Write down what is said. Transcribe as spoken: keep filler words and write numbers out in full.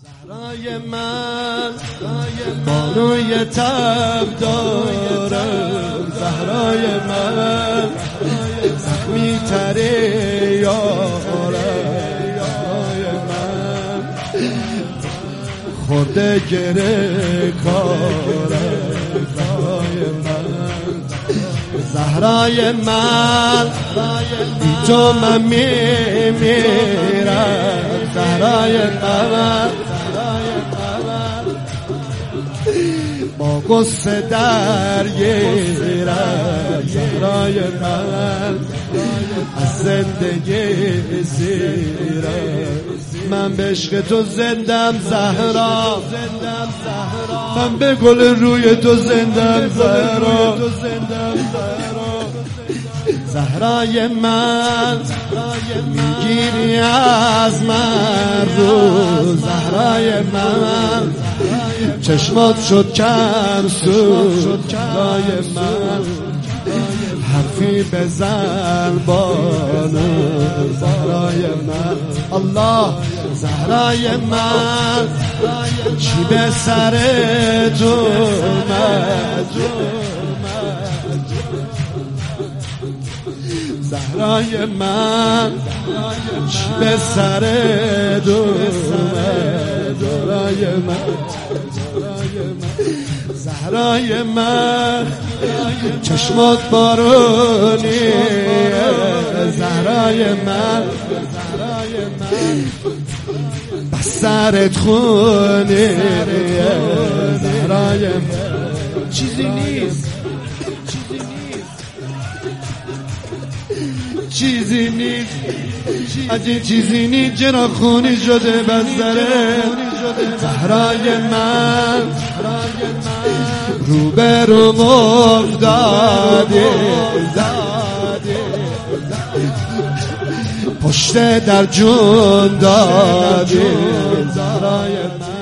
زهرای من بانوی تب دارم، زهرای من زخمی تری یارم، زهرای من خورده گره کارم، زهرای من زهرای من بی تو من میمیرم، زهرای من با قصه درگیرم، زهرای من از زندگی زیرم، من به عشق تو زندم زهرا، من به گل روی تو زندم زهرا، زهرای من میگیری از من رو، زهرای من چشمات شد کم سو، زهرای من حرفی بزن بانو، زهرای من الله، زهرای من چی به سر تو من، زهرای من چی به سر تو من، زهرای من زهرای من چشمات بارونی، زهرای من بس سرت خونی، زهرای من چیزی نیست، چیزی نیست، اگه چیزی نیست چرا خونی شده بسره، زهرای من رو به رو افتادی، پشت در جون دادی، زهرای من